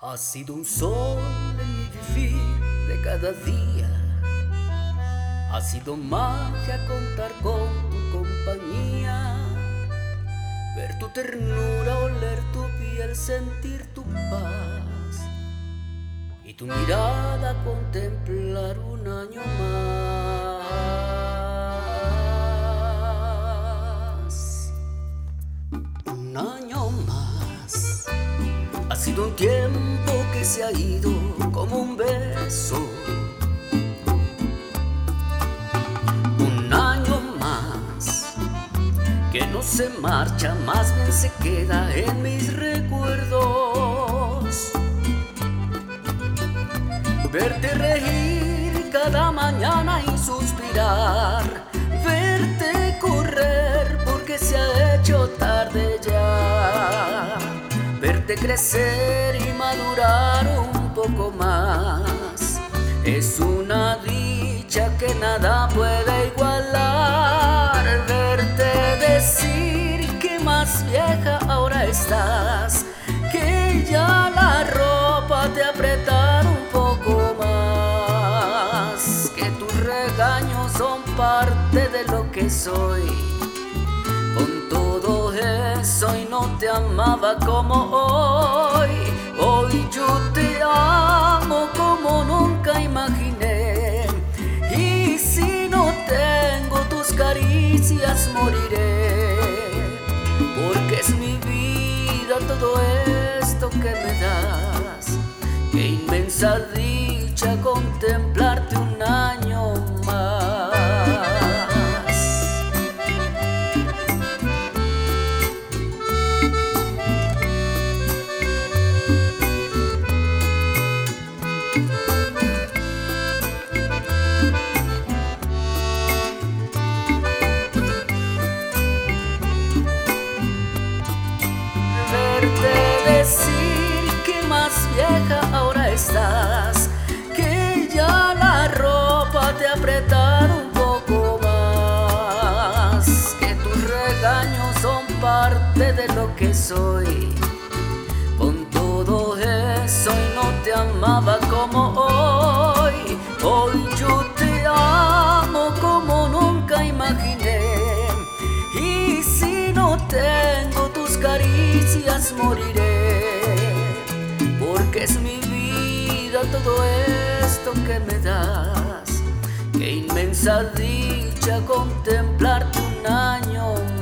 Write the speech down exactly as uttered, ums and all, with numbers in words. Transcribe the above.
Ha sido un sol en mi vivir de cada día. Ha sido magia contar con tu compañía. Ver tu ternura, oler tu piel, sentir tu paz. Y tu mirada contemplar un año más. Un año más. Ha sido un tiempo que se ha ido como un beso. Un año más que no se marcha, más bien se queda en mis recuerdos. Verte reír cada mañana y suspirar, verte correr porque se ha hecho tarde ya. Verte crecer y madurar un poco más es una dicha que nada puede igualar. Verte decir que más vieja ahora estás, que ya la ropa te ha apretado un poco más, que tus regaños son parte de lo que soy. Con todo eso y no te amaba como hoy. Hoy yo te amo como nunca imaginé. Y si no tengo tus caricias moriré, porque es mi vida todo esto que me das. Qué inmensa dicha contemplarte un año más. Decir que más vieja ahora estás, que ya la ropa te ha apretado un poco más, que tus regaños son parte de lo que soy. Con todo eso y no te amaba como hoy. Hoy yo te amo como nunca imaginé. Y si no tengo tus caricias moriré, porque es mi vida todo esto que me das. Qué inmensa dicha contemplarte un año más.